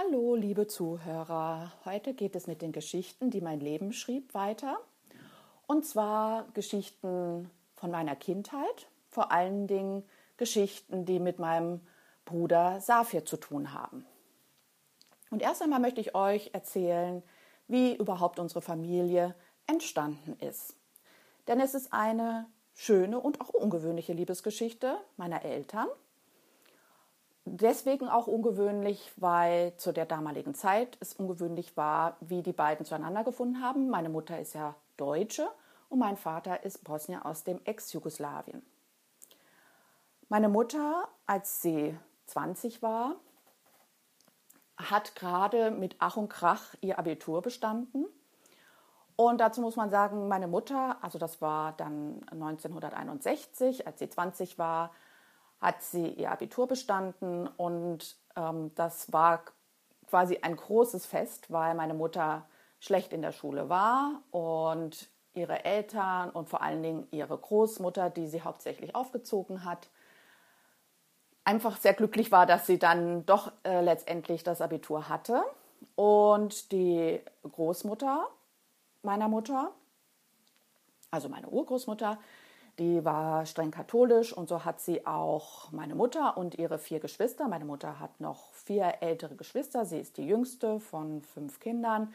Hallo, liebe Zuhörer. Heute geht es mit den Geschichten, die mein Leben schrieb, weiter. Und zwar Geschichten von meiner Kindheit, vor allen Dingen Geschichten, die mit meinem Bruder Safir zu tun haben. Und erst einmal möchte ich euch erzählen, wie überhaupt unsere Familie entstanden ist. Denn es ist eine schöne und auch ungewöhnliche Liebesgeschichte meiner Eltern. Deswegen auch ungewöhnlich, weil zu der damaligen Zeit es ungewöhnlich war, wie die beiden zueinander gefunden haben. Meine Mutter ist ja Deutsche und mein Vater ist Bosnier aus dem Ex-Jugoslawien. Meine Mutter, als sie 20 war, hat gerade mit Ach und Krach ihr Abitur bestanden. Und dazu muss man sagen, meine Mutter, also das war dann 1961, als sie 20 war, hat sie ihr Abitur bestanden und das war quasi ein großes Fest, weil meine Mutter schlecht in der Schule war und ihre Eltern und vor allen Dingen ihre Großmutter, die sie hauptsächlich aufgezogen hat, einfach sehr glücklich war, dass sie dann doch letztendlich das Abitur hatte. Und die Großmutter meiner Mutter, also meine Urgroßmutter, die war streng katholisch und so hat sie auch meine Mutter und ihre 4 Geschwister. Meine Mutter hat noch 4 ältere Geschwister. Sie ist die jüngste von 5 Kindern.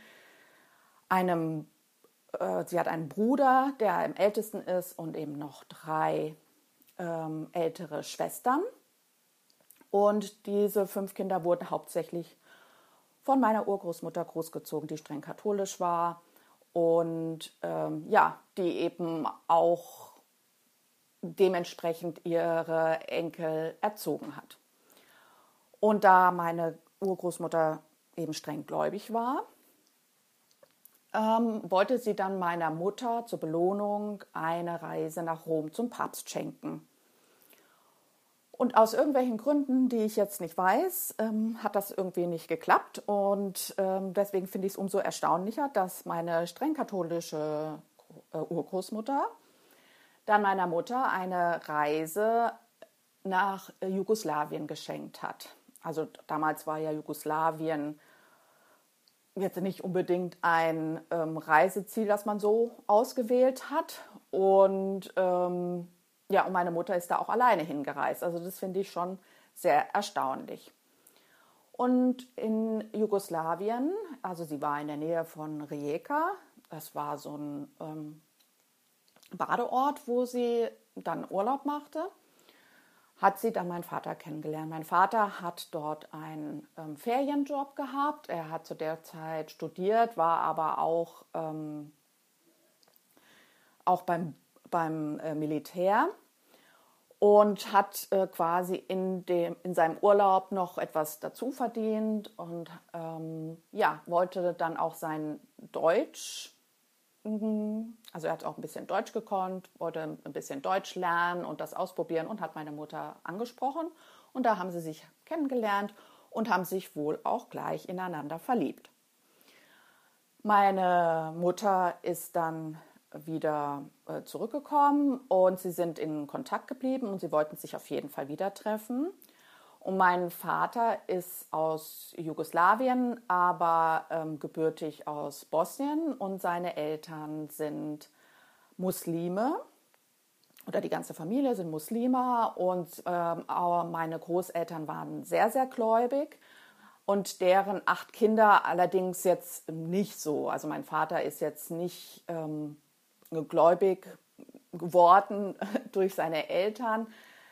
Sie hat einen Bruder, der am ältesten ist und eben noch 3 ältere Schwestern. Und diese 5 Kinder wurden hauptsächlich von meiner Urgroßmutter großgezogen, die streng katholisch war und die eben auch dementsprechend ihre Enkel erzogen hat. Und da meine Urgroßmutter eben streng gläubig war, wollte sie dann meiner Mutter zur Belohnung eine Reise nach Rom zum Papst schenken. Und aus irgendwelchen Gründen, die ich jetzt nicht weiß, hat das irgendwie nicht geklappt. Und deswegen finde ich es umso erstaunlicher, dass meine streng katholische Urgroßmutter dann meiner Mutter eine Reise nach Jugoslawien geschenkt hat. Also damals war ja Jugoslawien jetzt nicht unbedingt ein Reiseziel, das man so ausgewählt hat. Und und meine Mutter ist da auch alleine hingereist. Also das finde ich schon sehr erstaunlich. Und in Jugoslawien, also sie war in der Nähe von Rijeka, das war so ein Badeort, wo sie dann Urlaub machte, hat sie dann meinen Vater kennengelernt. Mein Vater hat dort einen Ferienjob gehabt. Er hat zu der Zeit studiert, war aber auch beim Militär und hat quasi in seinem Urlaub noch etwas dazu verdient und wollte dann auch sein Deutsch, also er hat auch ein bisschen Deutsch gekonnt, wollte ein bisschen Deutsch lernen und das ausprobieren und hat meine Mutter angesprochen. Und da haben sie sich kennengelernt und haben sich wohl auch gleich ineinander verliebt. Meine Mutter ist dann wieder zurückgekommen und sie sind in Kontakt geblieben und sie wollten sich auf jeden Fall wieder treffen. Und mein Vater ist aus Jugoslawien, aber gebürtig aus Bosnien und seine Eltern sind Muslime oder die ganze Familie sind Muslime und meine Großeltern waren sehr, sehr gläubig und deren 8 Kinder allerdings jetzt nicht so. Also mein Vater ist jetzt nicht gläubig geworden durch seine Eltern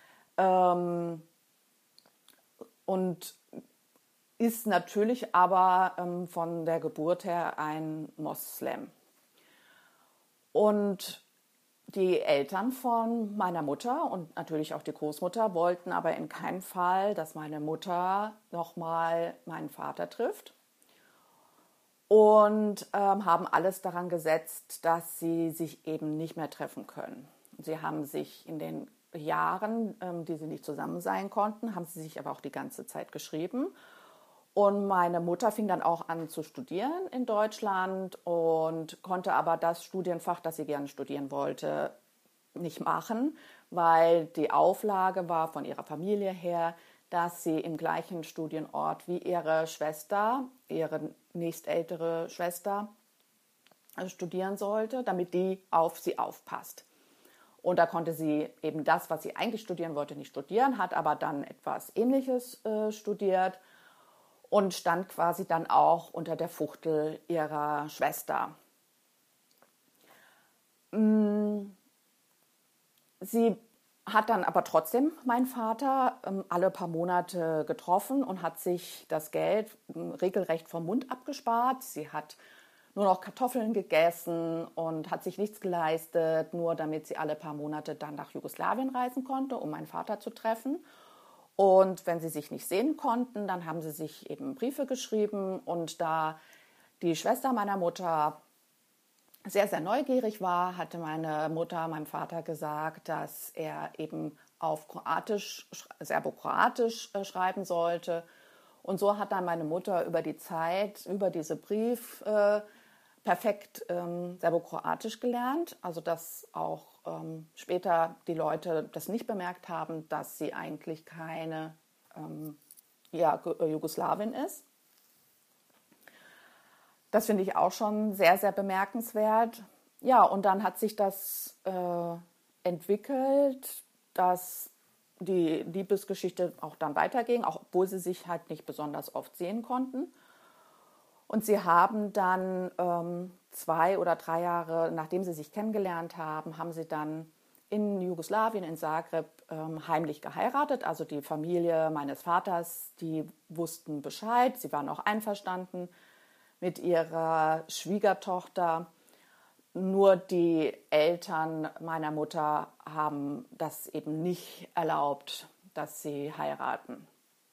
und ist natürlich aber von der Geburt her ein Moslem. Und die Eltern von meiner Mutter und natürlich auch die Großmutter wollten aber in keinem Fall, dass meine Mutter nochmal meinen Vater trifft. Und haben alles daran gesetzt, dass sie sich eben nicht mehr treffen können. Sie haben sich in den Jahren, die sie nicht zusammen sein konnten, haben sie sich aber auch die ganze Zeit geschrieben. Und meine Mutter fing dann auch an zu studieren in Deutschland und konnte aber das Studienfach, das sie gerne studieren wollte, nicht machen, weil die Auflage war von ihrer Familie her, dass sie im gleichen Studienort wie ihre Schwester, ihre nächstältere Schwester, studieren sollte, damit die auf sie aufpasst. Und da konnte sie eben das, was sie eigentlich studieren wollte, nicht studieren, hat aber dann etwas Ähnliches studiert und stand quasi dann auch unter der Fuchtel ihrer Schwester. Sie hat dann aber trotzdem meinen Vater alle paar Monate getroffen und hat sich das Geld regelrecht vom Mund abgespart. Sie hat nur noch Kartoffeln gegessen und hat sich nichts geleistet, nur damit sie alle paar Monate dann nach Jugoslawien reisen konnte, um meinen Vater zu treffen. Und wenn sie sich nicht sehen konnten, dann haben sie sich eben Briefe geschrieben. Und da die Schwester meiner Mutter sehr, sehr neugierig war, hatte meine Mutter meinem Vater gesagt, dass er eben auf Kroatisch, Serbokroatisch schreiben sollte. Und so hat dann meine Mutter über die Zeit, über diese Brief perfekt Serbokroatisch gelernt. Also dass auch später die Leute das nicht bemerkt haben, dass sie eigentlich keine Jugoslawin ist. Das finde ich auch schon sehr, sehr bemerkenswert. Ja, und dann hat sich das entwickelt, dass die Liebesgeschichte auch dann weiterging, auch obwohl sie sich halt nicht besonders oft sehen konnten. Und sie haben dann 2 oder 3 Jahre, nachdem sie sich kennengelernt haben, haben sie dann in Jugoslawien, in Zagreb, heimlich geheiratet. Also die Familie meines Vaters, die wussten Bescheid, sie waren auch einverstanden mit ihrer Schwiegertochter. Nur die Eltern meiner Mutter haben das eben nicht erlaubt, dass sie heiraten.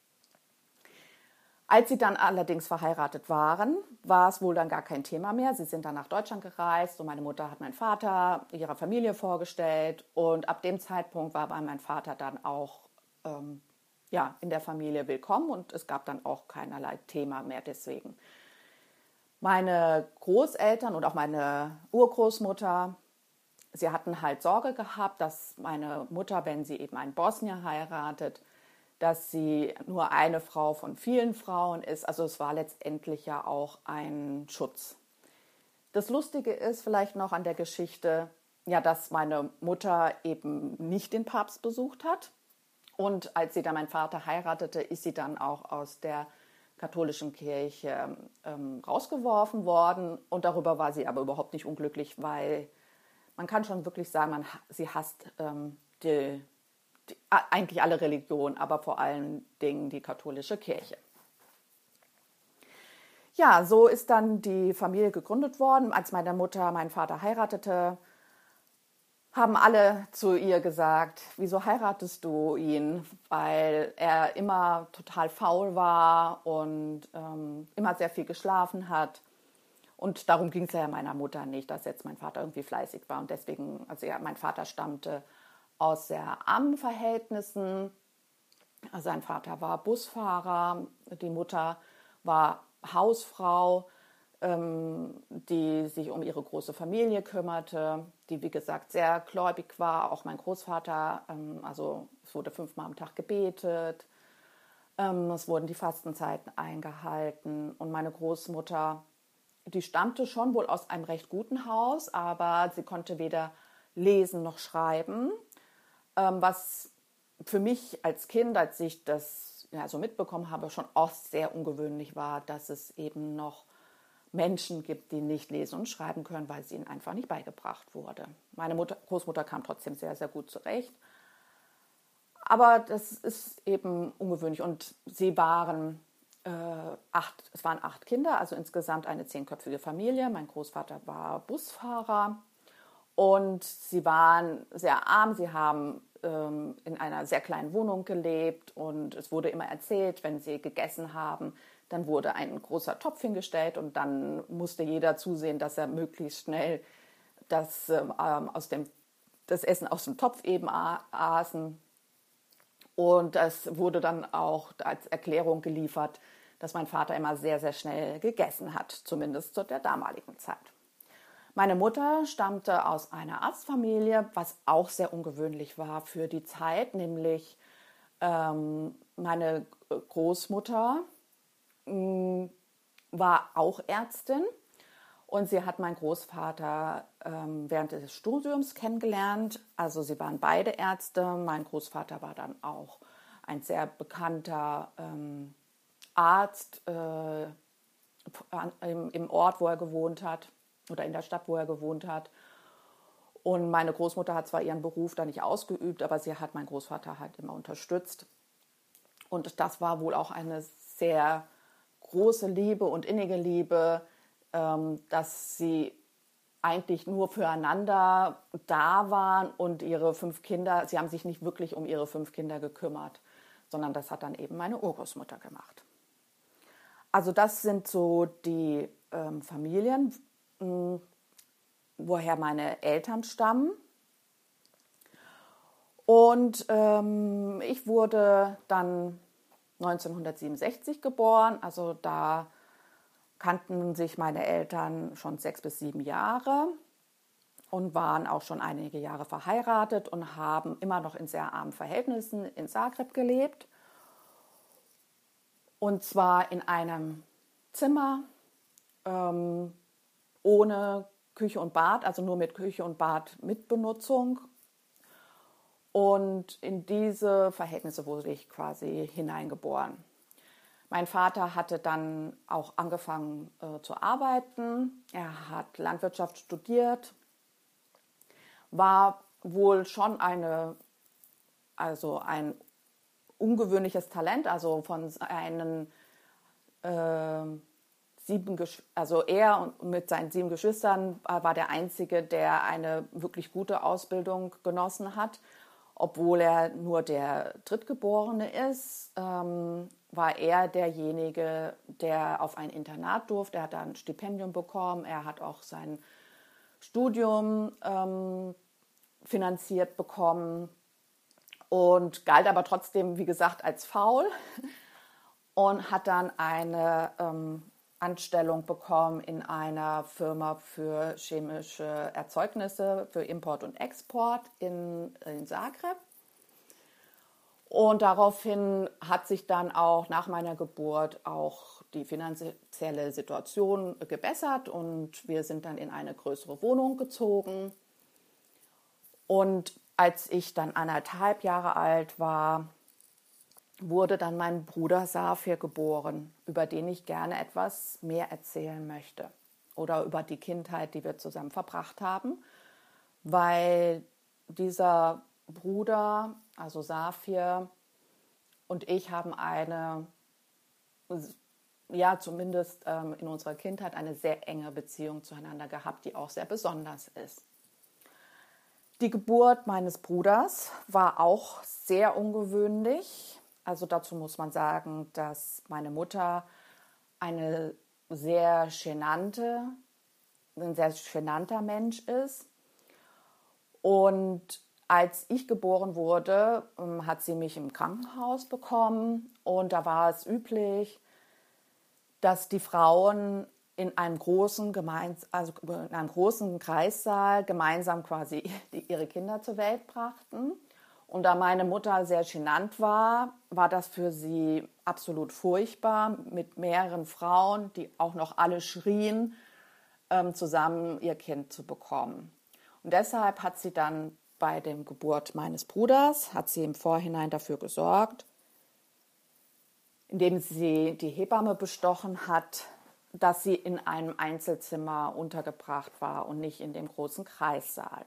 Als sie dann allerdings verheiratet waren, war es wohl dann gar kein Thema mehr. Sie sind dann nach Deutschland gereist und meine Mutter hat meinen Vater ihrer Familie vorgestellt. Und ab dem Zeitpunkt war bei meinem Vater dann auch in der Familie willkommen und es gab dann auch keinerlei Thema mehr deswegen. Meine Großeltern und auch meine Urgroßmutter, sie hatten halt Sorge gehabt, dass meine Mutter, wenn sie eben einen Bosnier heiratet, dass sie nur eine Frau von vielen Frauen ist. Also es war letztendlich ja auch ein Schutz. Das Lustige ist vielleicht noch an der Geschichte, ja, dass meine Mutter eben nicht den Papst besucht hat. Und als sie dann meinen Vater heiratete, ist sie dann auch aus der katholischen Kirche rausgeworfen worden. Und darüber war sie aber überhaupt nicht unglücklich, weil man kann schon wirklich sagen, sie hasst eigentlich alle Religionen, aber vor allen Dingen die katholische Kirche. Ja, so ist dann die Familie gegründet worden. Als meine Mutter meinen Vater heiratete, haben alle zu ihr gesagt, wieso heiratest du ihn? Weil er immer total faul war und immer sehr viel geschlafen hat. Und darum ging es ja meiner Mutter nicht, dass jetzt mein Vater irgendwie fleißig war. Und deswegen, also ja, mein Vater stammte aus sehr armen Verhältnissen. Sein Vater war Busfahrer, die Mutter war Hausfrau, die sich um ihre große Familie kümmerte, die wie gesagt sehr gläubig war. Auch mein Großvater, also es wurde 5-mal am Tag gebetet, es wurden die Fastenzeiten eingehalten und meine Großmutter, die stammte schon wohl aus einem recht guten Haus, aber sie konnte weder lesen noch schreiben. Was für mich als Kind, als ich das so mitbekommen habe, schon oft sehr ungewöhnlich war, dass es eben noch Menschen gibt, die nicht lesen und schreiben können, weil es ihnen einfach nicht beigebracht wurde. Meine Großmutter kam trotzdem sehr, sehr gut zurecht. Aber das ist eben ungewöhnlich. Und sie waren es waren 8 Kinder, also insgesamt eine 10-köpfige Familie. Mein Großvater war Busfahrer. Und sie waren sehr arm, sie haben in einer sehr kleinen Wohnung gelebt und es wurde immer erzählt, wenn sie gegessen haben, dann wurde ein großer Topf hingestellt und dann musste jeder zusehen, dass er möglichst schnell das Essen aus dem Topf eben aßen. Und das wurde dann auch als Erklärung geliefert, dass mein Vater immer sehr, sehr schnell gegessen hat, zumindest zu der damaligen Zeit. Meine Mutter stammte aus einer Arztfamilie, was auch sehr ungewöhnlich war für die Zeit, nämlich Meine Großmutter war auch Ärztin und sie hat meinen Großvater während des Studiums kennengelernt. Also sie waren beide Ärzte. Mein Großvater war dann auch ein sehr bekannter Arzt im Ort, wo er gewohnt hat oder in der Stadt, wo er gewohnt hat. Und meine Großmutter hat zwar ihren Beruf da nicht ausgeübt, aber sie hat meinen Großvater halt immer unterstützt. Und das war wohl auch eine sehr große Liebe und innige Liebe, dass sie eigentlich nur füreinander da waren und ihre 5 Kinder, sie haben sich nicht wirklich um ihre 5 Kinder gekümmert, sondern das hat dann eben meine Urgroßmutter gemacht. Also das sind so die Familien, woher meine Eltern stammen. Und ich wurde dann 1967 geboren, also da kannten sich meine Eltern schon 6 bis 7 Jahre und waren auch schon einige Jahre verheiratet und haben immer noch in sehr armen Verhältnissen in Zagreb gelebt. Und zwar in einem Zimmer ohne Küche und Bad, also nur mit Küche und Bad mit Benutzung. Und in diese Verhältnisse wurde ich quasi hineingeboren. Mein Vater hatte dann auch angefangen zu arbeiten. Er hat Landwirtschaft studiert, war wohl schon ein ungewöhnliches Talent, also von seinen also er mit seinen 7 Geschwistern war der Einzige, der eine wirklich gute Ausbildung genossen hat. Obwohl er nur der Drittgeborene ist, war er derjenige, der auf ein Internat durfte. Er hat da ein Stipendium bekommen. Er hat auch sein Studium finanziert bekommen und galt aber trotzdem, wie gesagt, als faul und hat dann eine Anstellung bekommen in einer Firma für chemische Erzeugnisse, für Import und Export in Zagreb. Und daraufhin hat sich dann auch nach meiner Geburt auch die finanzielle Situation gebessert und wir sind dann in eine größere Wohnung gezogen. Und als ich dann 1,5 Jahre alt war, wurde dann mein Bruder Safir geboren, über den ich gerne etwas mehr erzählen möchte. Oder über die Kindheit, die wir zusammen verbracht haben. Weil dieser Bruder, also Safir, und ich haben zumindest in unserer Kindheit eine sehr enge Beziehung zueinander gehabt, die auch sehr besonders ist. Die Geburt meines Bruders war auch sehr ungewöhnlich. Also dazu muss man sagen, dass meine Mutter ein sehr genannter Mensch ist. Und als ich geboren wurde, hat sie mich im Krankenhaus bekommen. Und da war es üblich, dass die Frauen in einem großen Kreissaal gemeinsam quasi ihre Kinder zur Welt brachten. Und da meine Mutter sehr genannt war, war das für sie absolut furchtbar, mit mehreren Frauen, die auch noch alle schrien, zusammen ihr Kind zu bekommen. Und deshalb hat sie dann bei der Geburt meines Bruders, hat sie im Vorhinein dafür gesorgt, indem sie die Hebamme bestochen hat, dass sie in einem Einzelzimmer untergebracht war und nicht in dem großen Kreissaal.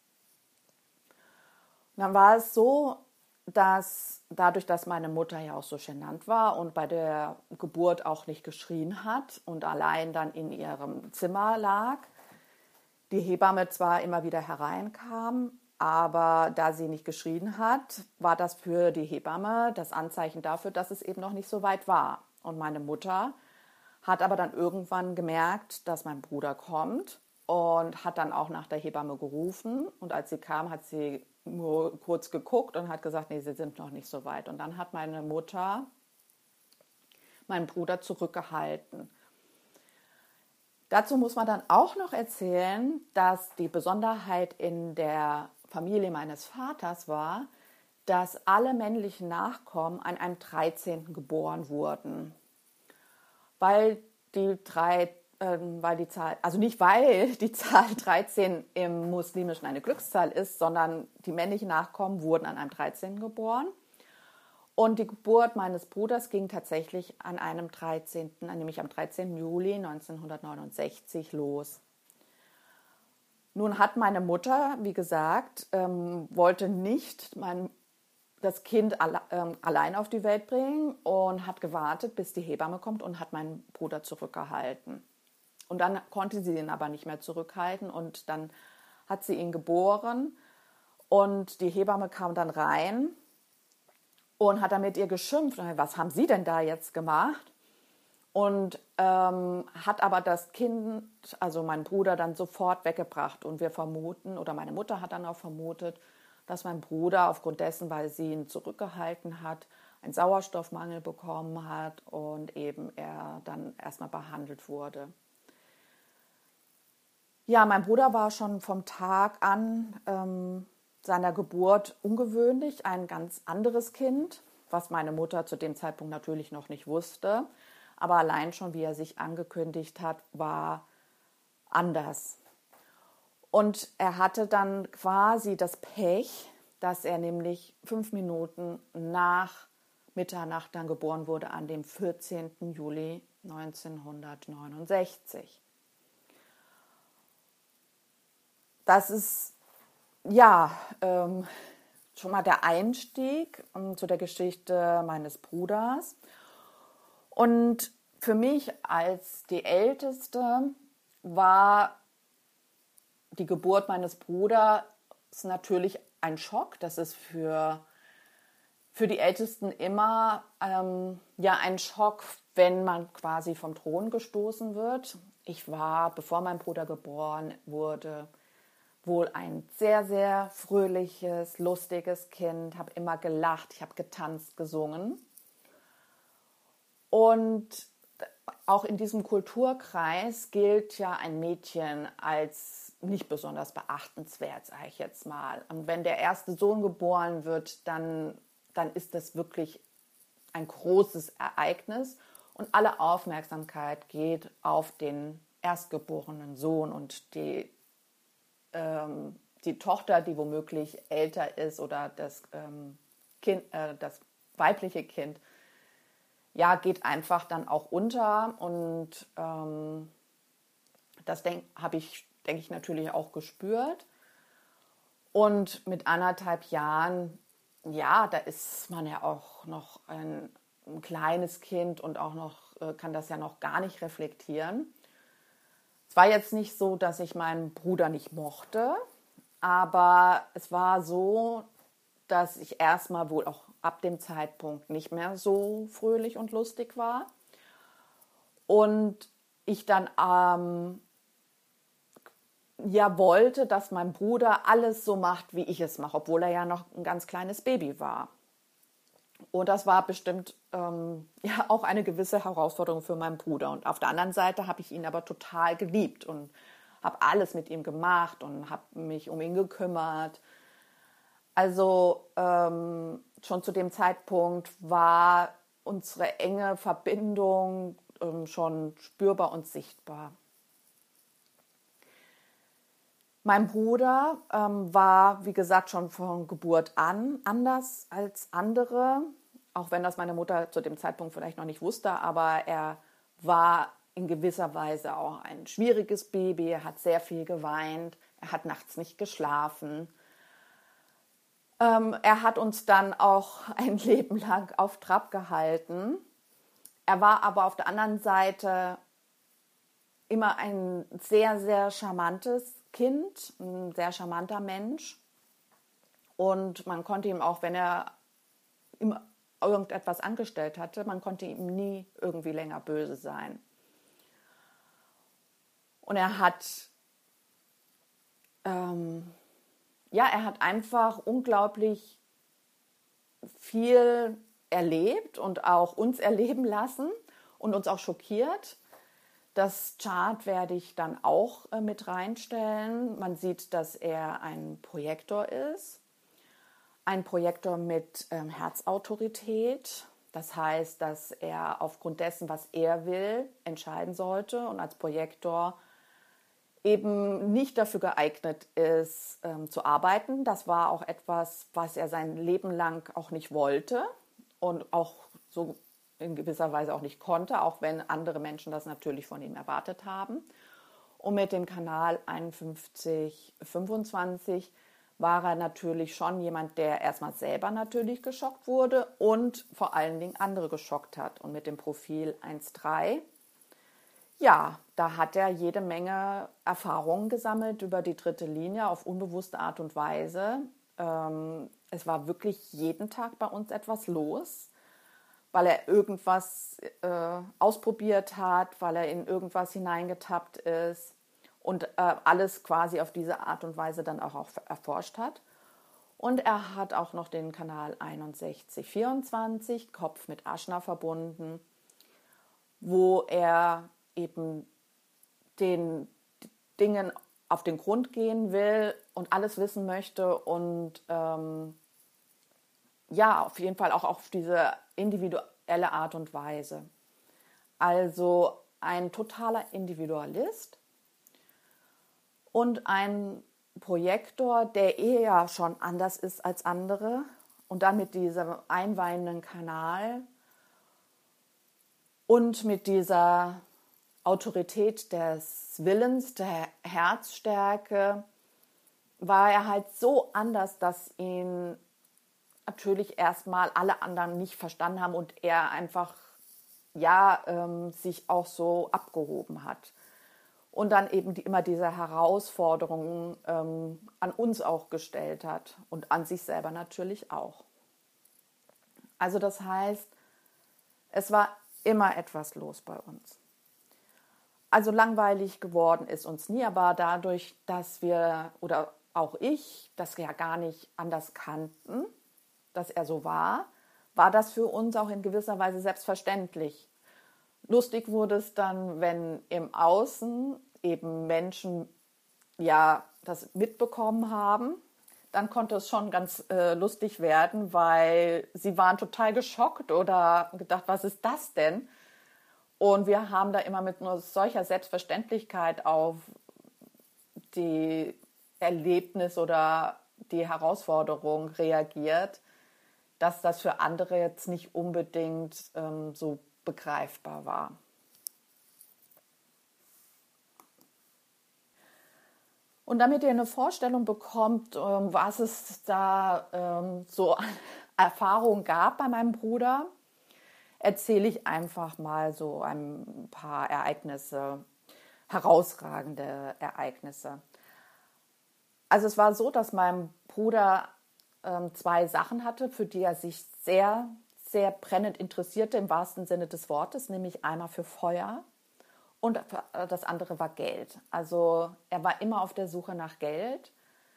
Und dann war es so, dass dadurch, dass meine Mutter ja auch so genannt war und bei der Geburt auch nicht geschrien hat und allein dann in ihrem Zimmer lag, die Hebamme zwar immer wieder hereinkam, aber da sie nicht geschrien hat, war das für die Hebamme das Anzeichen dafür, dass es eben noch nicht so weit war. Und meine Mutter hat aber dann irgendwann gemerkt, dass mein Bruder kommt und hat dann auch nach der Hebamme gerufen. Und als sie kam, hat sie nur kurz geguckt und hat gesagt, nee, sie sind noch nicht so weit. Und dann hat meine Mutter meinen Bruder zurückgehalten. Dazu muss man dann auch noch erzählen, dass die Besonderheit in der Familie meines Vaters war, dass alle männlichen Nachkommen an einem 13. geboren wurden. Weil die Zahl, also nicht weil die Zahl 13 im Muslimischen eine Glückszahl ist, sondern die männlichen Nachkommen wurden an einem 13. geboren. Und die Geburt meines Bruders ging tatsächlich an einem 13., nämlich am 13. Juli 1969 los. Nun hat meine Mutter, wie gesagt, wollte nicht das Kind allein auf die Welt bringen und hat gewartet, bis die Hebamme kommt und hat meinen Bruder zurückgehalten. Und dann konnte sie ihn aber nicht mehr zurückhalten und dann hat sie ihn geboren und die Hebamme kam dann rein und hat dann mit ihr geschimpft. Was haben Sie denn da jetzt gemacht? Und hat aber das Kind, also meinen Bruder, dann sofort weggebracht. Und wir vermuten, oder meine Mutter hat dann auch vermutet, dass mein Bruder aufgrund dessen, weil sie ihn zurückgehalten hat, einen Sauerstoffmangel bekommen hat und eben er dann erstmal behandelt wurde. Ja, mein Bruder war schon vom Tag an seiner Geburt ungewöhnlich, ein ganz anderes Kind, was meine Mutter zu dem Zeitpunkt natürlich noch nicht wusste. Aber allein schon, wie er sich angekündigt hat, war anders. Und er hatte dann quasi das Pech, dass er nämlich 5 Minuten nach Mitternacht dann geboren wurde, an dem 14. Juli 1969. Das ist schon mal der Einstieg zu der Geschichte meines Bruders. Und für mich als die Älteste war die Geburt meines Bruders natürlich ein Schock. Das ist für die Ältesten immer ein Schock, wenn man quasi vom Thron gestoßen wird. Ich war, bevor mein Bruder geboren wurde, wohl ein sehr, sehr fröhliches, lustiges Kind, habe immer gelacht, ich habe getanzt, gesungen. Und auch in diesem Kulturkreis gilt ja ein Mädchen als nicht besonders beachtenswert, sage ich jetzt mal. Und wenn der erste Sohn geboren wird, dann ist das wirklich ein großes Ereignis. Und alle Aufmerksamkeit geht auf den erstgeborenen Sohn und die Tochter, die womöglich älter ist oder das weibliche Kind, ja, geht einfach dann auch unter und das denke ich natürlich auch gespürt. Und mit 1,5 Jahren, ja, da ist man ja auch noch ein kleines Kind und auch noch kann das ja noch gar nicht reflektieren. Es war jetzt nicht so, dass ich meinen Bruder nicht mochte, aber es war so, dass ich erstmal wohl auch ab dem Zeitpunkt nicht mehr so fröhlich und lustig war. Und ich dann wollte, dass mein Bruder alles so macht, wie ich es mache, obwohl er ja noch ein ganz kleines Baby war. Und das war bestimmt auch eine gewisse Herausforderung für meinen Bruder. Und auf der anderen Seite habe ich ihn aber total geliebt und habe alles mit ihm gemacht und habe mich um ihn gekümmert. Also schon zu dem Zeitpunkt war unsere enge Verbindung schon spürbar und sichtbar. Mein Bruder war, wie gesagt, schon von Geburt an anders als andere, auch wenn das meine Mutter zu dem Zeitpunkt vielleicht noch nicht wusste, aber er war in gewisser Weise auch ein schwieriges Baby, er hat sehr viel geweint, er hat nachts nicht geschlafen. Er hat uns dann auch ein Leben lang auf Trab gehalten. Er war aber auf der anderen Seite immer ein sehr, sehr charmantes Kind, ein sehr charmanter Mensch. Und man konnte ihm auch, wenn er ihm irgendetwas angestellt hatte, man konnte ihm nie irgendwie länger böse sein. Und er hat einfach unglaublich viel erlebt und auch uns erleben lassen und uns auch schockiert. Das Chart werde ich dann auch mit reinstellen. Man sieht, dass er ein Projektor ist. ein Projektor mit Herzautorität. Das heißt, dass er aufgrund dessen, was er will, entscheiden sollte und als Projektor eben nicht dafür geeignet ist, zu arbeiten. Das war auch etwas, was er sein Leben lang auch nicht wollte und auch so in gewisser Weise auch nicht konnte, auch wenn andere Menschen das natürlich von ihm erwartet haben. Und mit dem Kanal 5125 war er natürlich schon jemand, der erstmal selber natürlich geschockt wurde und vor allen Dingen andere geschockt hat. Und mit dem Profil 1.3, ja, da hat er jede Menge Erfahrungen gesammelt über die dritte Linie auf unbewusste Art und Weise. Es war wirklich jeden Tag bei uns etwas los, weil er irgendwas ausprobiert hat, weil er in irgendwas hineingetappt ist und alles quasi auf diese Art und Weise dann auch erforscht hat. Und er hat auch noch den Kanal 6124, Kopf mit Aschna verbunden, wo er eben den Dingen auf den Grund gehen will und alles wissen möchte und ja, auf jeden Fall auch auf diese individuelle Art und Weise. Also ein totaler Individualist und ein Projektor, der eher schon anders ist als andere und dann mit diesem einweihenden Kanal und mit dieser Autorität des Willens, der Herzstärke, war er halt so anders, dass ihn natürlich erstmal alle anderen nicht verstanden haben und er einfach sich auch so abgehoben hat. Und dann eben immer diese Herausforderungen an uns auch gestellt hat und an sich selber natürlich auch. Also das heißt, es war immer etwas los bei uns. Also langweilig geworden ist uns nie, aber dadurch, dass wir oder auch ich das ja gar nicht anders kannten, dass er so war, war das für uns auch in gewisser Weise selbstverständlich. Lustig wurde es dann, wenn im Außen eben Menschen das mitbekommen haben, dann konnte es schon ganz lustig werden, weil sie waren total geschockt oder gedacht, was ist das denn? Und wir haben da immer mit nur solcher Selbstverständlichkeit auf die Erlebnis oder die Herausforderung reagiert, dass das für andere jetzt nicht unbedingt so begreifbar war. Und damit ihr eine Vorstellung bekommt, was es da so an Erfahrungen gab bei meinem Bruder, erzähle ich einfach mal so ein paar Ereignisse, herausragende Ereignisse. Also es war so, dass mein Bruder zwei Sachen hatte, für die er sich sehr, sehr brennend interessierte, im wahrsten Sinne des Wortes, nämlich einmal für Feuer und das andere war Geld. Also er war immer auf der Suche nach Geld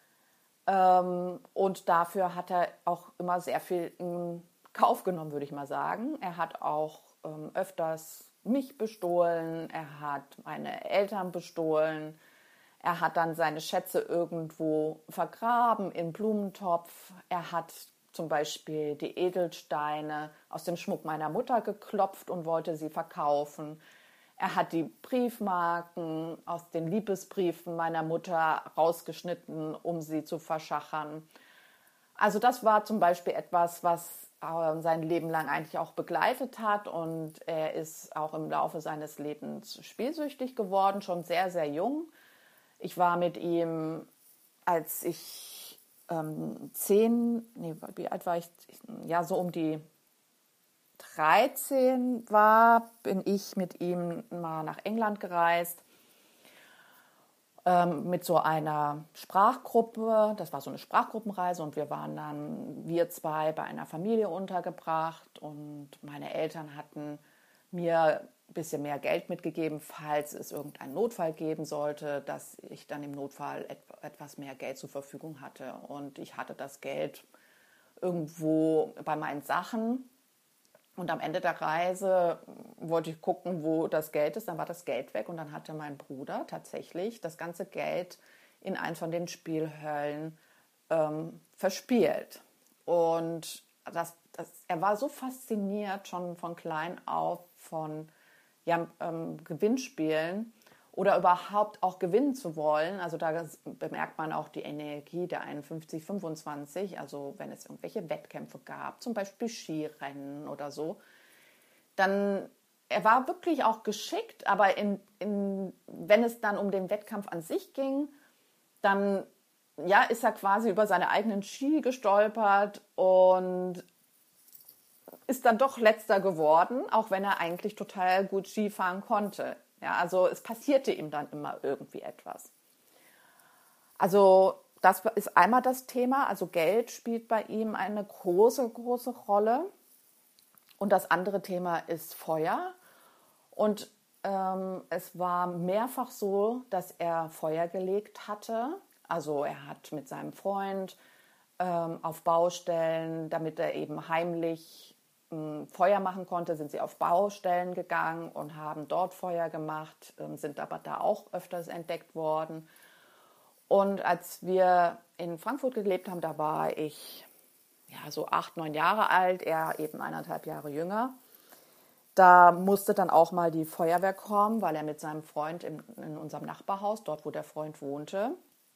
und dafür hat er auch immer sehr viel in Kauf genommen, würde ich mal sagen. Er hat auch öfters mich bestohlen, er hat meine Eltern bestohlen, er hat dann seine Schätze irgendwo vergraben im Blumentopf. Er hat zum Beispiel die Edelsteine aus dem Schmuck meiner Mutter geklopft und wollte sie verkaufen. Er hat die Briefmarken aus den Liebesbriefen meiner Mutter rausgeschnitten, um sie zu verschachern. Also das war zum Beispiel etwas, was sein Leben lang eigentlich auch begleitet hat und er ist auch im Laufe seines Lebens spielsüchtig geworden, schon sehr, sehr jung. Ich war mit ihm, als ich wie alt war ich? Ja, so um die 13 war, bin ich mit ihm mal nach England gereist. Mit so einer Sprachgruppe, das war so eine Sprachgruppenreise und wir zwei bei einer Familie untergebracht und meine Eltern hatten mir ein bisschen mehr Geld mitgegeben, falls es irgendeinen Notfall geben sollte, dass ich dann im Notfall etwas mehr Geld zur Verfügung hatte und ich hatte das Geld irgendwo bei meinen Sachen. Und am Ende der Reise wollte ich gucken, wo das Geld ist. Dann war das Geld weg und dann hatte mein Bruder tatsächlich das ganze Geld in einen von den Spielhöllen verspielt. Und er war so fasziniert schon von klein auf von Gewinnspielen oder überhaupt auch gewinnen zu wollen. Also da bemerkt man auch die Energie der 51-25. Also wenn es irgendwelche Wettkämpfe gab, zum Beispiel Skirennen oder so, dann er war wirklich auch geschickt, aber wenn es dann um den Wettkampf an sich ging, dann ist er quasi über seine eigenen Ski gestolpert und ist dann doch Letzter geworden, auch wenn er eigentlich total gut Ski fahren konnte. Ja, also es passierte ihm dann immer irgendwie etwas. Also das ist einmal das Thema, also Geld spielt bei ihm eine große, große Rolle. Und das andere Thema ist Feuer. Und es war mehrfach so, dass er Feuer gelegt hatte. Also er hat mit seinem Freund auf Baustellen, damit er eben heimlich Feuer machen konnte, sind sie auf Baustellen gegangen und haben dort Feuer gemacht, sind aber da auch öfters entdeckt worden. Und als wir in Frankfurt gelebt haben, da war ich so 8, 9 Jahre alt, er eben 1,5 Jahre jünger. Da musste dann auch mal die Feuerwehr kommen, weil er mit seinem Freund in unserem Nachbarhaus, dort wo der Freund wohnte,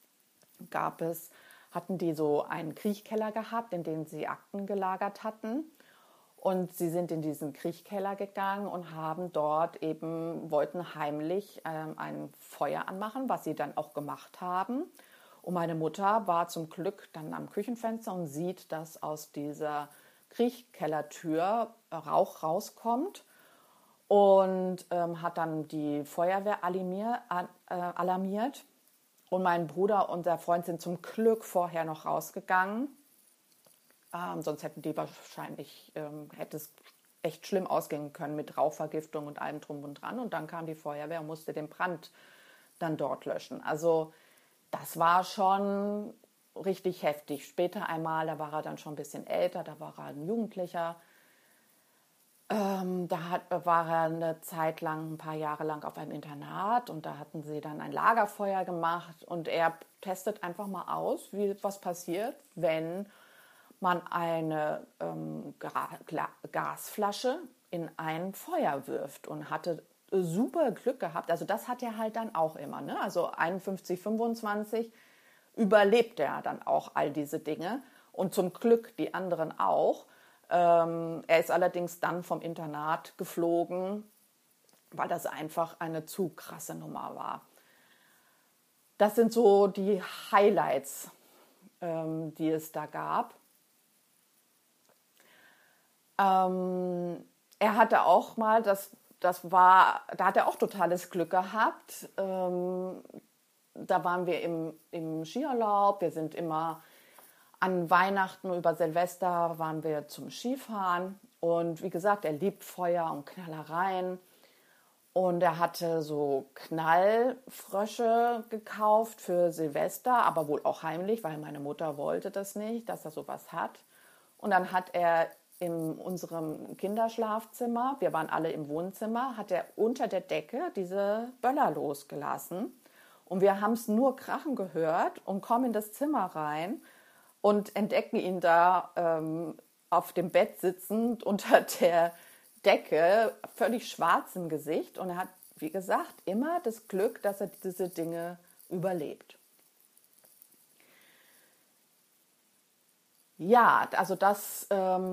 hatten die so einen Kriechkeller gehabt, in dem sie Akten gelagert hatten. Und sie sind in diesen Kriechkeller gegangen und wollten heimlich ein Feuer anmachen, was sie dann auch gemacht haben. Und meine Mutter war zum Glück dann am Küchenfenster und sieht, dass aus dieser Kriechkellertür Rauch rauskommt und hat dann die Feuerwehr alarmiert. Und mein Bruder und der Freund sind zum Glück vorher noch rausgegangen. Sonst hätten die wahrscheinlich, hätte es echt schlimm ausgehen können mit Rauchvergiftung und allem drum und dran. Und dann kam die Feuerwehr und musste den Brand dann dort löschen. Also das war schon richtig heftig. Später einmal, da war er dann schon ein bisschen älter, da war er ein Jugendlicher. War er eine Zeit lang, ein paar Jahre lang auf einem Internat und da hatten sie dann ein Lagerfeuer gemacht und er testet einfach mal aus, was passiert, wenn man eine Gasflasche in ein Feuer wirft und hatte super Glück gehabt. Also das hat er halt dann auch immer. Ne? Also 51, 25 überlebt er dann auch all diese Dinge und zum Glück die anderen auch. Er ist allerdings dann vom Internat geflogen, weil das einfach eine zu krasse Nummer war. Das sind so die Highlights, die es da gab. Er hatte auch mal, da hat er auch totales Glück gehabt. Da waren wir im Skiurlaub, wir sind immer an Weihnachten, über Silvester waren wir zum Skifahren. Und wie gesagt, er liebt Feuer und Knallereien. Und er hatte so Knallfrösche gekauft für Silvester, aber wohl auch heimlich, weil meine Mutter wollte das nicht, dass er sowas hat. Und dann hat er in unserem Kinderschlafzimmer, wir waren alle im Wohnzimmer, hat er unter der Decke diese Böller losgelassen. Und wir haben es nur krachen gehört und kommen in das Zimmer rein und entdecken ihn da auf dem Bett sitzend unter der Decke, völlig schwarz im Gesicht. Und er hat, wie gesagt, immer das Glück, dass er diese Dinge überlebt. Ja, also das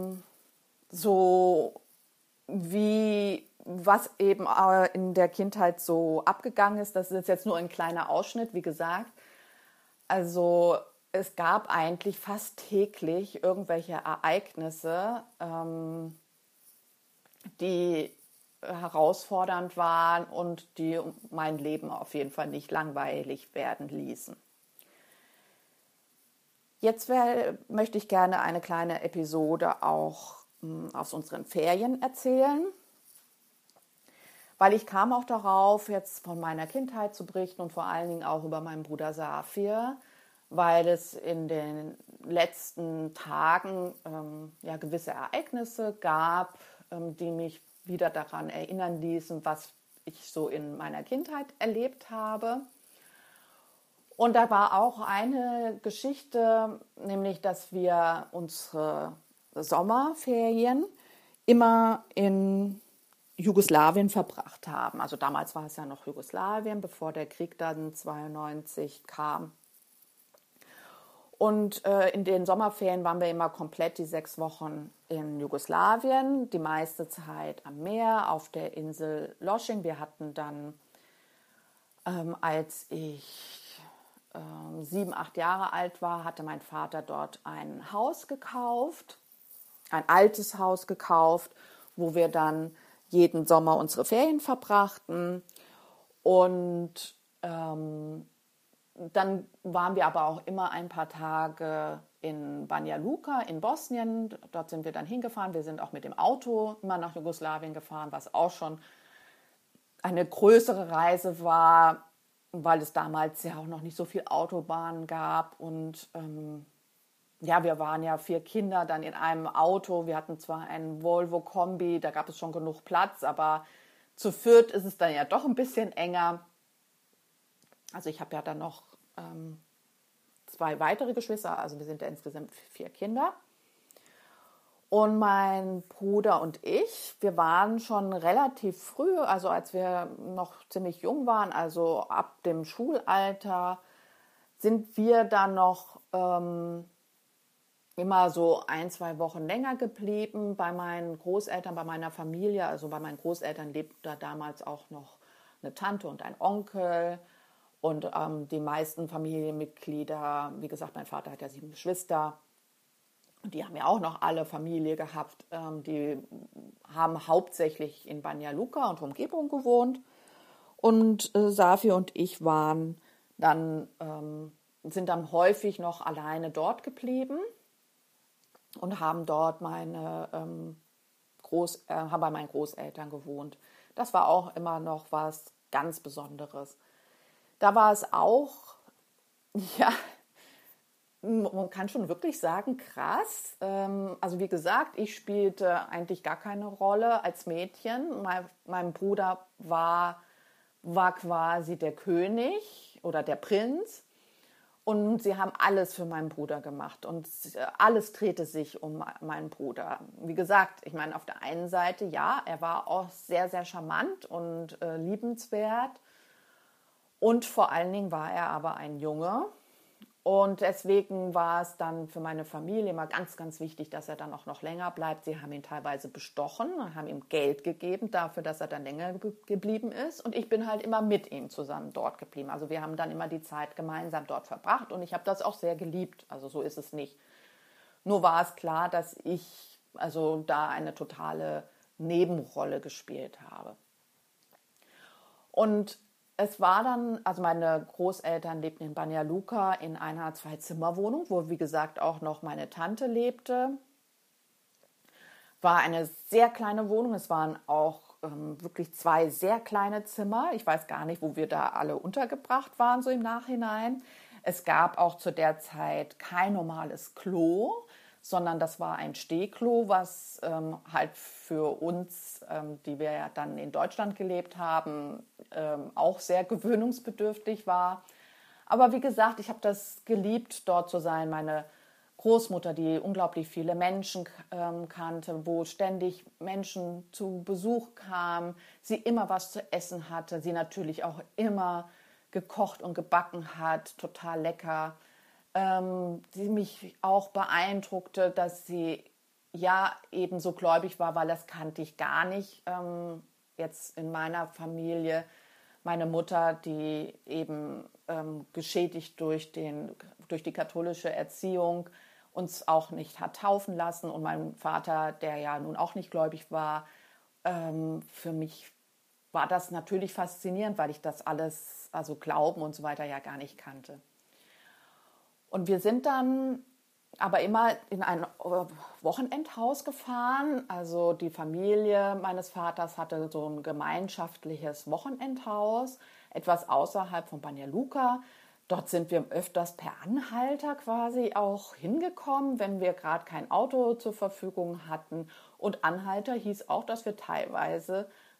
so wie was eben in der Kindheit so abgegangen ist, das ist jetzt nur ein kleiner Ausschnitt, wie gesagt. Also es gab eigentlich fast täglich irgendwelche Ereignisse, die herausfordernd waren und die mein Leben auf jeden Fall nicht langweilig werden ließen. Jetzt möchte ich gerne eine kleine Episode auch aus unseren Ferien erzählen, weil ich kam auch darauf, jetzt von meiner Kindheit zu berichten und vor allen Dingen auch über meinen Bruder Safir, weil es in den letzten Tagen gewisse Ereignisse gab, die mich wieder daran erinnern ließen, was ich so in meiner Kindheit erlebt habe. Und da war auch eine Geschichte, nämlich, dass wir unsere Sommerferien immer in Jugoslawien verbracht haben. Also damals war es ja noch Jugoslawien, bevor der Krieg dann 92 kam. Und in den Sommerferien waren wir immer komplett die 6 Wochen in Jugoslawien, die meiste Zeit am Meer, auf der Insel Lošinj. Wir hatten dann, als ich 7, 8 Jahre alt war, hatte mein Vater dort ein Haus gekauft, ein altes Haus gekauft, wo wir dann jeden Sommer unsere Ferien verbrachten. Und dann waren wir aber auch immer ein paar Tage in Banja Luka in Bosnien. Dort sind wir dann hingefahren. Wir sind auch mit dem Auto immer nach Jugoslawien gefahren, was auch schon eine größere Reise war, weil es damals ja auch noch nicht so viel Autobahnen gab. Und ja, wir waren ja 4 Kinder dann in einem Auto. Wir hatten zwar einen Volvo-Kombi, da gab es schon genug Platz, aber zu viert ist es dann ja doch ein bisschen enger. Also ich habe ja dann noch 2 weitere Geschwister, also wir sind ja insgesamt 4 Kinder. Und mein Bruder und ich, wir waren schon relativ früh, also als wir noch ziemlich jung waren, also ab dem Schulalter, sind wir dann noch immer so 1, 2 Wochen länger geblieben bei meinen Großeltern, bei meiner Familie. Also bei meinen Großeltern lebte da damals auch noch eine Tante und ein Onkel. Und die meisten Familienmitglieder, wie gesagt, mein Vater hat ja 7 Geschwister, und die haben ja auch noch alle Familie gehabt. Die haben hauptsächlich in Banja Luka und Umgebung gewohnt. Und Safi und ich sind dann häufig noch alleine dort geblieben und haben dort haben bei meinen Großeltern gewohnt. Das war auch immer noch was ganz Besonderes. Da war es auch, ja, man kann schon wirklich sagen, krass. Also wie gesagt, ich spielte eigentlich gar keine Rolle als Mädchen. Mein Bruder war quasi der König oder der Prinz. Und sie haben alles für meinen Bruder gemacht. Und alles drehte sich um meinen Bruder. Wie gesagt, ich meine, auf der einen Seite, ja, er war auch sehr, sehr charmant und liebenswert. Und vor allen Dingen war er aber ein Junge. Und deswegen war es dann für meine Familie immer ganz, ganz wichtig, dass er dann auch noch länger bleibt. Sie haben ihn teilweise bestochen und haben ihm Geld gegeben dafür, dass er dann länger geblieben ist. Und ich bin halt immer mit ihm zusammen dort geblieben. Also wir haben dann immer die Zeit gemeinsam dort verbracht und ich habe das auch sehr geliebt. Also so ist es nicht. Nur war es klar, dass ich also da eine totale Nebenrolle gespielt habe. Und es war dann, also meine Großeltern lebten in Banja Luka in einer 2-Zimmer-Wohnung, wo wie gesagt auch noch meine Tante lebte. War eine sehr kleine Wohnung, es waren auch wirklich 2 sehr kleine Zimmer. Ich weiß gar nicht, wo wir da alle untergebracht waren, so im Nachhinein. Es gab auch zu der Zeit kein normales Klo, sondern das war ein Stehklo, was halt für uns, die wir ja dann in Deutschland gelebt haben, auch sehr gewöhnungsbedürftig war. Aber wie gesagt, ich habe das geliebt, dort zu sein. Meine Großmutter, die unglaublich viele Menschen kannte, wo ständig Menschen zu Besuch kamen, sie immer was zu essen hatte, sie natürlich auch immer gekocht und gebacken hat, total lecker. Die mich auch beeindruckte, dass sie ja eben so gläubig war, weil das kannte ich gar nicht. Jetzt in meiner Familie, meine Mutter, die eben geschädigt durch die katholische Erziehung uns auch nicht hat taufen lassen, und mein Vater, der ja nun auch nicht gläubig war, für mich war das natürlich faszinierend, weil ich das alles, also Glauben und so weiter, ja gar nicht kannte. Und wir sind dann aber immer in ein Wochenendhaus gefahren. Also die Familie meines Vaters hatte so ein gemeinschaftliches Wochenendhaus, etwas außerhalb von Banja Luka. Dort sind wir öfters per Anhalter quasi auch hingekommen, wenn wir gerade kein Auto zur Verfügung hatten. Und Anhalter hieß auch, dass wir teilweise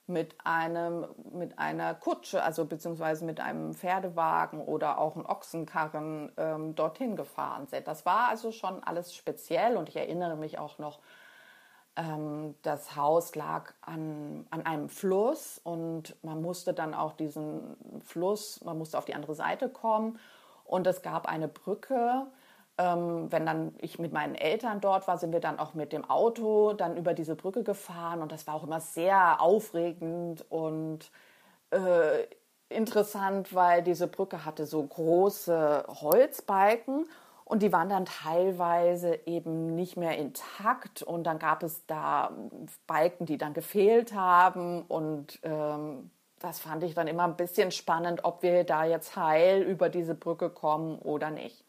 mit einer Kutsche, also beziehungsweise mit einem Pferdewagen oder auch einem Ochsenkarren dorthin gefahren sind. Das war also schon alles speziell und ich erinnere mich auch noch, das Haus lag an einem Fluss und man musste dann auch diesen Fluss, man musste auf die andere Seite kommen und es gab eine Brücke. Wenn dann ich mit meinen Eltern dort war, sind wir dann auch mit dem Auto dann über diese Brücke gefahren und das war auch immer sehr aufregend und interessant, weil diese Brücke hatte so große Holzbalken und die waren dann teilweise eben nicht mehr intakt und dann gab es da Balken, die dann gefehlt haben und das fand ich dann immer ein bisschen spannend, ob wir da jetzt heil über diese Brücke kommen oder nicht.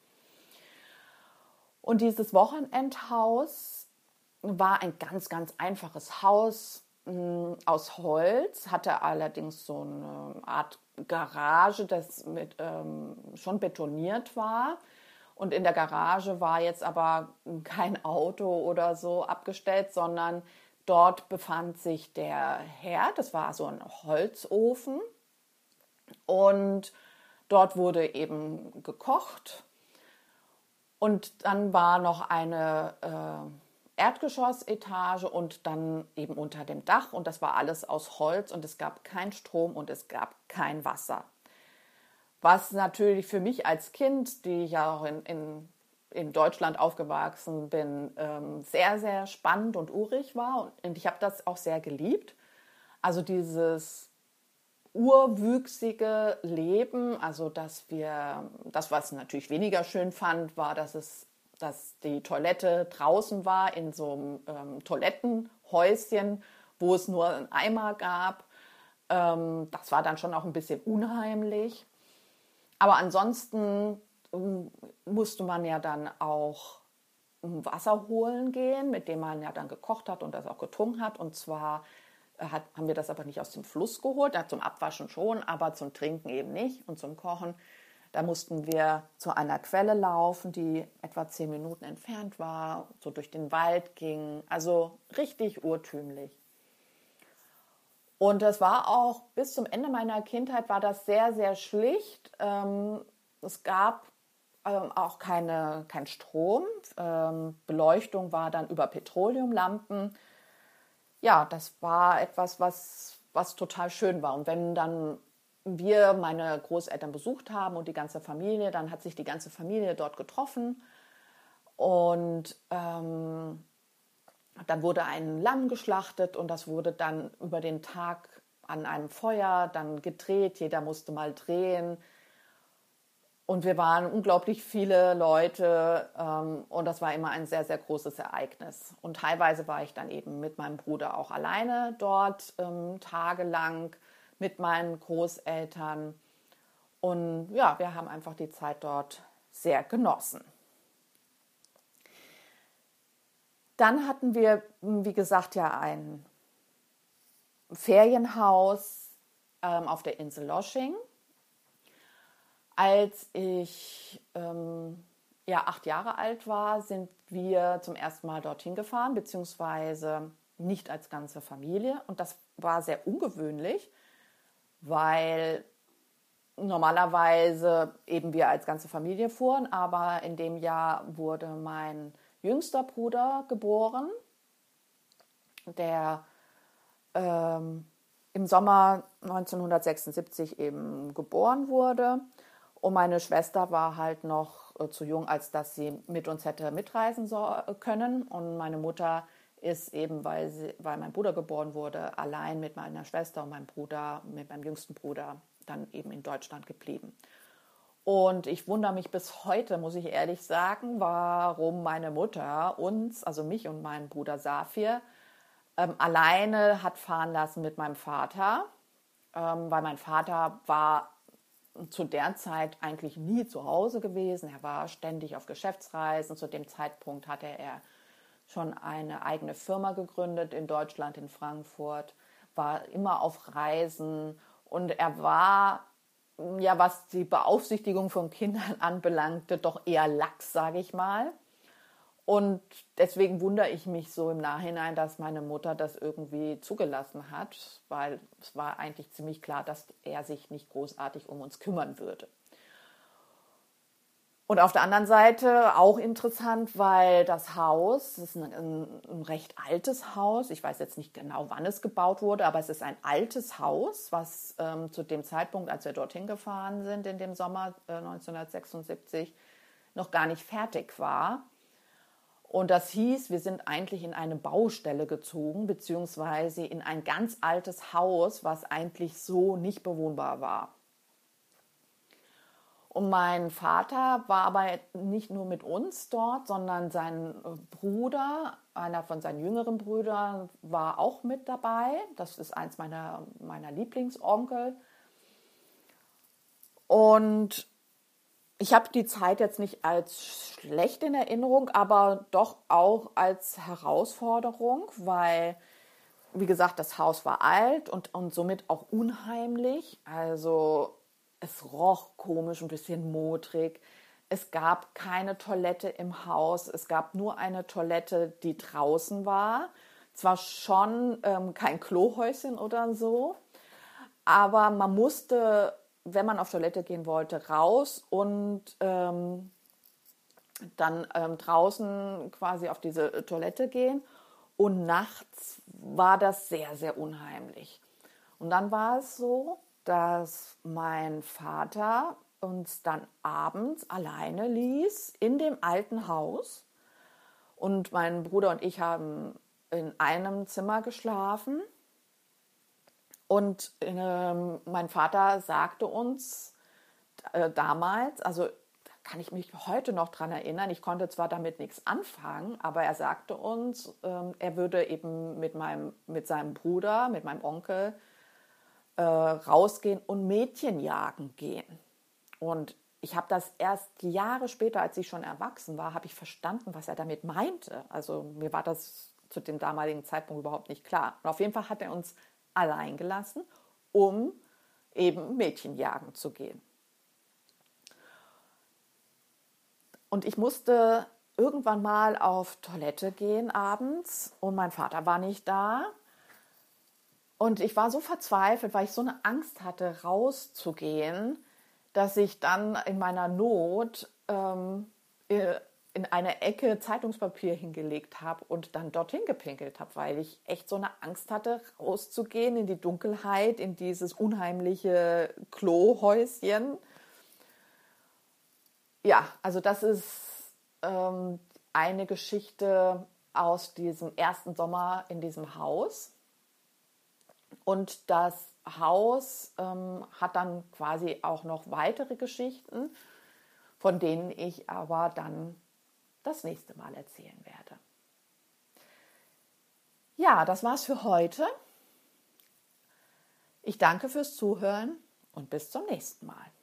Und dieses Wochenendhaus war ein ganz, ganz einfaches Haus aus Holz, hatte allerdings so eine Art Garage, das schon betoniert war. Und in der Garage war jetzt aber kein Auto oder so abgestellt, sondern dort befand sich der Herd, das war so ein Holzofen. Und dort wurde eben gekocht. Und dann war noch eine Erdgeschossetage und dann eben unter dem Dach. Und das war alles aus Holz und es gab keinen Strom und es gab kein Wasser. Was natürlich für mich als Kind, die ja auch in Deutschland aufgewachsen bin, sehr, sehr spannend und urig war. Und ich habe das auch sehr geliebt. Also dieses urwüchsige Leben, also das, was ich natürlich weniger schön fand, war, dass die Toilette draußen war in so einem Toilettenhäuschen, wo es nur einen Eimer gab. Das war dann schon auch ein bisschen unheimlich. Aber ansonsten musste man ja dann auch Wasser holen gehen, mit dem man ja dann gekocht hat und das auch getrunken hat. Und zwar haben wir das aber nicht aus dem Fluss geholt, zum Abwaschen schon, aber zum Trinken eben nicht und zum Kochen. Da mussten wir zu einer Quelle laufen, die etwa 10 Minuten entfernt war, so durch den Wald ging, also richtig urtümlich. Und das war auch bis zum Ende meiner Kindheit war das sehr, sehr schlicht. Es gab auch kein Strom. Beleuchtung war dann über Petroleumlampen. Ja, das war etwas, was total schön war. Und wenn dann wir meine Großeltern besucht haben und die ganze Familie, dann hat sich die ganze Familie dort getroffen. Und dann wurde ein Lamm geschlachtet und das wurde dann über den Tag an einem Feuer dann gedreht. Jeder musste mal drehen. Und wir waren unglaublich viele Leute und das war immer ein sehr, sehr großes Ereignis. Und teilweise war ich dann eben mit meinem Bruder auch alleine dort tagelang mit meinen Großeltern. Und ja, wir haben einfach die Zeit dort sehr genossen. Dann hatten wir, wie gesagt, ja ein Ferienhaus auf der Insel Losching. Als ich 8 Jahre alt war, sind wir zum ersten Mal dorthin gefahren, beziehungsweise nicht als ganze Familie. Und das war sehr ungewöhnlich, weil normalerweise eben wir als ganze Familie fuhren. Aber in dem Jahr wurde mein jüngster Bruder geboren, der im Sommer 1976 eben geboren wurde. Und meine Schwester war halt noch zu jung, als dass sie mit uns hätte mitreisen können. Und meine Mutter ist eben, weil mein Bruder geboren wurde, allein mit meiner Schwester und mit meinem jüngsten Bruder, dann eben in Deutschland geblieben. Und ich wundere mich bis heute, muss ich ehrlich sagen, warum meine Mutter uns, also mich und meinen Bruder Safir, alleine hat fahren lassen mit meinem Vater, weil mein Vater war zu der Zeit eigentlich nie zu Hause gewesen. Er war ständig auf Geschäftsreisen. Zu dem Zeitpunkt hatte er schon eine eigene Firma gegründet in Deutschland, in Frankfurt, war immer auf Reisen und er war, ja, was die Beaufsichtigung von Kindern anbelangte, doch eher lax, sage ich mal. Und deswegen wundere ich mich so im Nachhinein, dass meine Mutter das irgendwie zugelassen hat, weil es war eigentlich ziemlich klar, dass er sich nicht großartig um uns kümmern würde. Und auf der anderen Seite auch interessant, weil das Haus, es ist ein recht altes Haus, ich weiß jetzt nicht genau, wann es gebaut wurde, aber es ist ein altes Haus, was zu dem Zeitpunkt, als wir dorthin gefahren sind, in dem Sommer 1976, noch gar nicht fertig war. Und das hieß, wir sind eigentlich in eine Baustelle gezogen, beziehungsweise in ein ganz altes Haus, was eigentlich so nicht bewohnbar war. Und mein Vater war aber nicht nur mit uns dort, sondern sein Bruder, einer von seinen jüngeren Brüdern, war auch mit dabei. Das ist eins meiner Lieblingsonkel. Und ich habe die Zeit jetzt nicht als schlecht in Erinnerung, aber doch auch als Herausforderung, weil, wie gesagt, das Haus war alt und somit auch unheimlich. Also es roch komisch, ein bisschen modrig. Es gab keine Toilette im Haus. Es gab nur eine Toilette, die draußen war. Zwar schon kein Klohäuschen oder so, aber man musste, wenn man auf Toilette gehen wollte, raus und dann draußen quasi auf diese Toilette gehen. Und nachts war das sehr, sehr unheimlich. Und dann war es so, dass mein Vater uns dann abends alleine ließ in dem alten Haus. Und mein Bruder und ich haben in einem Zimmer geschlafen. Und mein Vater sagte uns damals, also da kann ich mich heute noch dran erinnern, ich konnte zwar damit nichts anfangen, aber er sagte uns, er würde eben mit seinem Bruder, mit meinem Onkel, rausgehen und Mädchen jagen gehen. Und ich habe das erst Jahre später, als ich schon erwachsen war, habe ich verstanden, was er damit meinte. Also mir war das zu dem damaligen Zeitpunkt überhaupt nicht klar. Und auf jeden Fall hat er uns allein gelassen, um eben Mädchen jagen zu gehen. Und ich musste irgendwann mal auf Toilette gehen abends und mein Vater war nicht da. Und ich war so verzweifelt, weil ich so eine Angst hatte, rauszugehen, dass ich dann in meiner Not in eine Ecke Zeitungspapier hingelegt habe und dann dorthin gepinkelt habe, weil ich echt so eine Angst hatte, rauszugehen in die Dunkelheit, in dieses unheimliche Klohäuschen. Ja, also das ist eine Geschichte aus diesem ersten Sommer in diesem Haus. Und das Haus hat dann quasi auch noch weitere Geschichten, von denen ich aber dann das nächste Mal erzählen werde. Ja, das war's für heute. Ich danke fürs Zuhören und bis zum nächsten Mal.